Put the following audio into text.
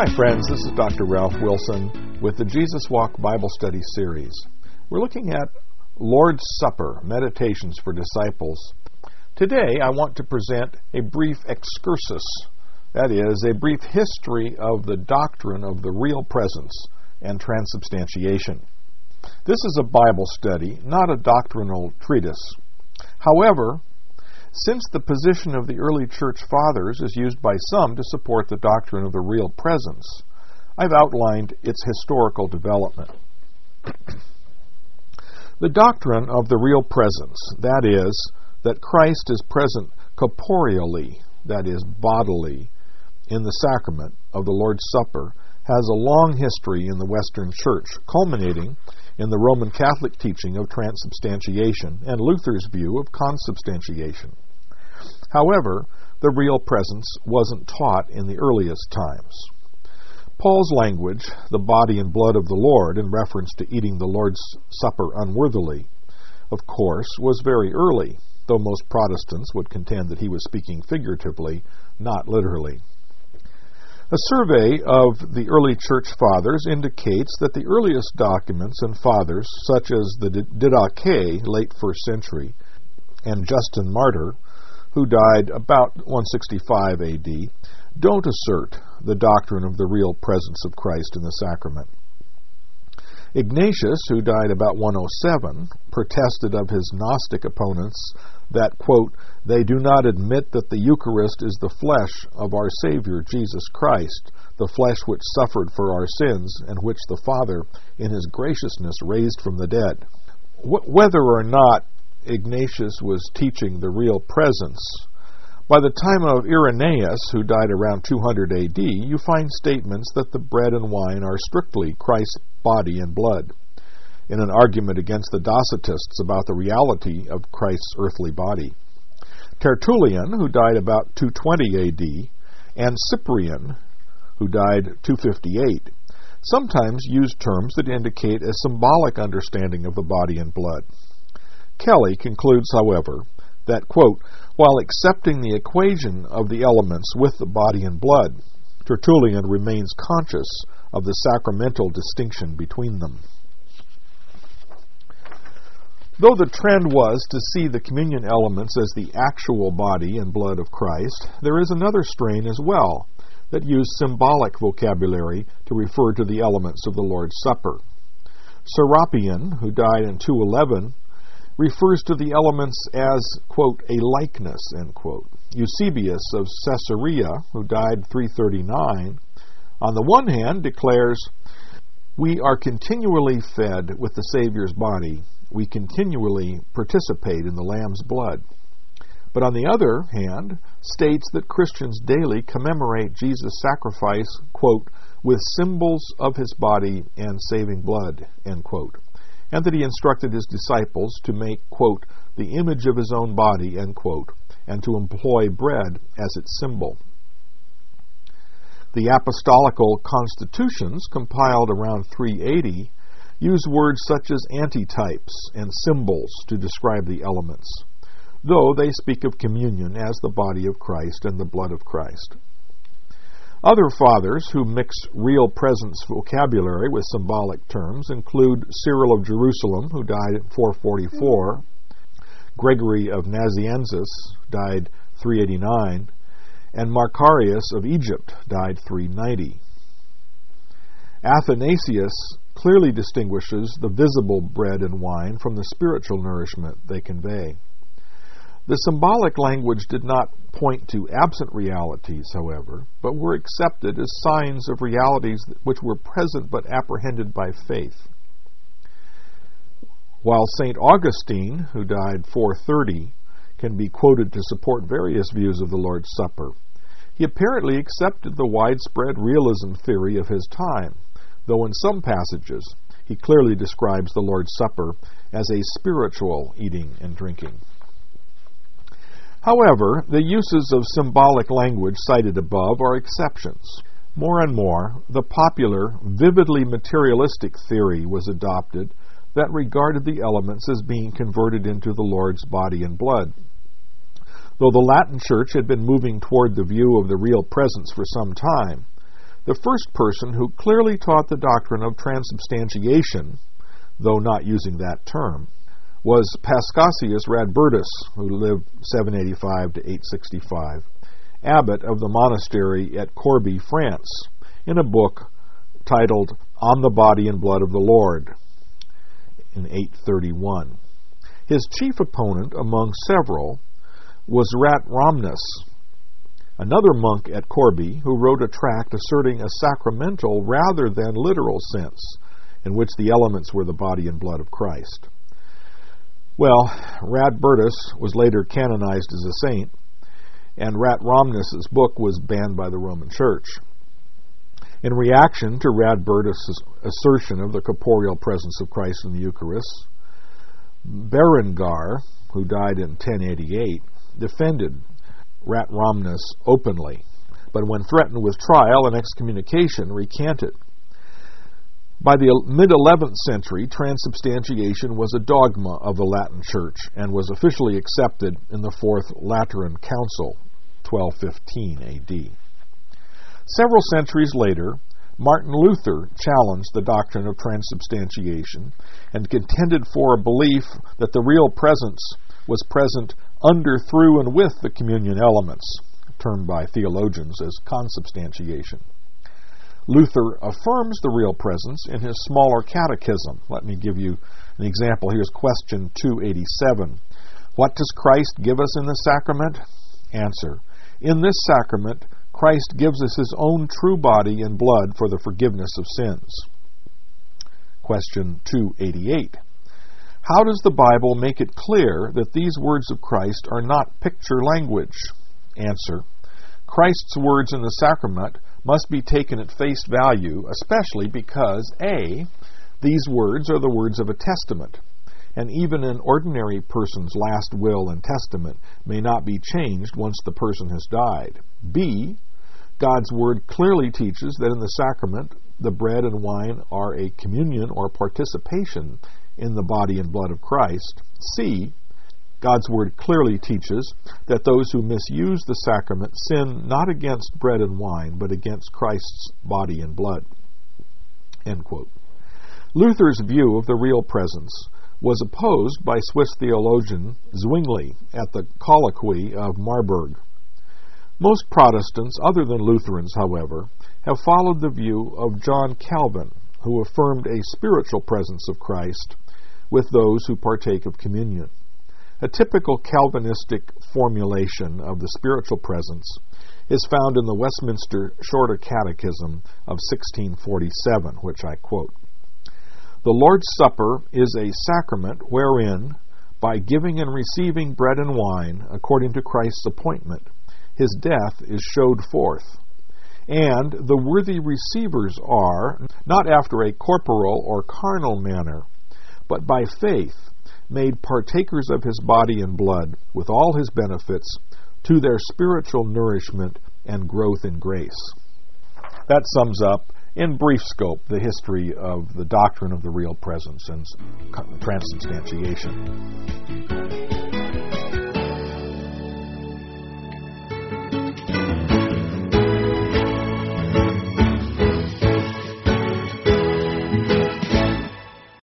Hi friends, this is Dr. Ralph Wilson with the Jesus Walk Bible Study Series. We're looking at Lord's Supper, Meditations for Disciples. Today I want to present a brief excursus, that is, a brief history of the doctrine of the real presence and transubstantiation. This is a Bible study, not a doctrinal treatise. However, since the position of the early church fathers is used by some to support the doctrine of the real presence, I've outlined its historical development. The doctrine of the real presence, that is, that Christ is present corporeally, that is, bodily, in the sacrament of the Lord's Supper, has a long history in the Western Church, culminating in the Roman Catholic teaching of transubstantiation and Luther's view of consubstantiation. However, the real presence wasn't taught in the earliest times. Paul's language, the body and blood of the Lord, in reference to eating the Lord's Supper unworthily, of course, was very early, though most Protestants would contend that he was speaking figuratively, not literally. A survey of the early church fathers indicates that the earliest documents and fathers, such as the Didache, late 1st century, and Justin Martyr, who died about 165 A.D., don't assert the doctrine of the real presence of Christ in the sacrament. Ignatius, who died about 107, protested of his Gnostic opponents that, quote, they do not admit that the Eucharist is the flesh of our Savior Jesus Christ, the flesh which suffered for our sins and which the Father in his graciousness raised from the dead. Whether or not Ignatius was teaching the real presence, by the time of Irenaeus, who died around 200 AD, you find statements that the bread and wine are strictly Christ's body and blood, in an argument against the Docetists about the reality of Christ's earthly body. Tertullian, who died about 220 AD, and Cyprian, who died 258, sometimes used terms that indicate a symbolic understanding of the body and blood. Kelly concludes, however, that, quote, while accepting the equation of the elements with the body and blood, Tertullian remains conscious of the sacramental distinction between them. Though the trend was to see the communion elements as the actual body and blood of Christ, there is another strain as well that used symbolic vocabulary to refer to the elements of the Lord's Supper. Serapion, who died in 211, refers to the elements as, quote, a likeness, end quote. Eusebius of Caesarea, who died 339, on the one hand declares, we are continually fed with the Savior's body. We continually participate in the Lamb's blood. But on the other hand, states that Christians daily commemorate Jesus' sacrifice, quote, with symbols of his body and saving blood, end quote, and that he instructed his disciples to make, quote, the image of his own body, end quote, and to employ bread as its symbol. The apostolical constitutions, compiled around 380, use words such as antitypes and symbols to describe the elements, though they speak of communion as the body of Christ and the blood of Christ. Other fathers who mix real presence vocabulary with symbolic terms include Cyril of Jerusalem, who died in 444, Gregory of Nazianzus, died 389, and Macarius of Egypt, died 390. Athanasius clearly distinguishes the visible bread and wine from the spiritual nourishment they convey. The symbolic language did not point to absent realities, however, but were accepted as signs of realities which were present but apprehended by faith. While St. Augustine, who died 430, can be quoted to support various views of the Lord's Supper, he apparently accepted the widespread realism theory of his time, though in some passages he clearly describes the Lord's Supper as a spiritual eating and drinking. However, the uses of symbolic language cited above are exceptions. More and more, the popular, vividly materialistic theory was adopted that regarded the elements as being converted into the Lord's body and blood. Though the Latin Church had been moving toward the view of the real presence for some time, The first person who clearly taught the doctrine of transubstantiation, though not using that term, was Paschasius Radbertus, who lived 785 to 865, abbot of the monastery at Corbie, France, in a book titled On the Body and Blood of the Lord in 831. His chief opponent among several was Ratramnus, another monk at Corbie, who wrote a tract asserting a sacramental rather than literal sense, in which the elements were the body and blood of Christ. Well, Radbertus was later canonized as a saint, and Ratramnus' book was banned by the Roman Church. In reaction to Radbertus' assertion of the corporeal presence of Christ in the Eucharist, Berengar, who died in 1088, defended Ratramnus openly, but when threatened with trial and excommunication, recanted. By the mid-11th century, transubstantiation was a dogma of the Latin Church and was officially accepted in the Fourth Lateran Council, 1215 AD. Several centuries later, Martin Luther challenged the doctrine of transubstantiation and contended for a belief that the real presence was present under, through, and with the communion elements, termed by theologians as consubstantiation. Luther affirms the real presence in his smaller catechism. Let me give you an example. Here's question 287. What does Christ give us in the sacrament? Answer. In this sacrament, Christ gives us his own true body and blood for the forgiveness of sins. Question 288. How does the Bible make it clear that these words of Christ are not picture language? Answer. Christ's words in the sacrament must be taken at face value, especially because, A, these words are the words of a testament, and even an ordinary person's last will and testament may not be changed once the person has died. B, God's Word clearly teaches that in the sacrament, the bread and wine are a communion or participation in the body and blood of Christ. C, God's Word clearly teaches that those who misuse the sacrament sin not against bread and wine, but against Christ's body and blood. End quote. Luther's view of the real presence was opposed by Swiss theologian Zwingli at the Colloquy of Marburg. Most Protestants, other than Lutherans, however, have followed the view of John Calvin, who affirmed a spiritual presence of Christ with those who partake of communion. A typical Calvinistic formulation of the spiritual presence is found in the Westminster Shorter Catechism of 1647, which I quote. The Lord's Supper is a sacrament wherein, by giving and receiving bread and wine, according to Christ's appointment, his death is showed forth. And the worthy receivers are, not after a corporal or carnal manner, but by faith, made partakers of his body and blood, with all his benefits, to their spiritual nourishment and growth in grace. That sums up, in brief scope, the history of the doctrine of the real presence and transubstantiation.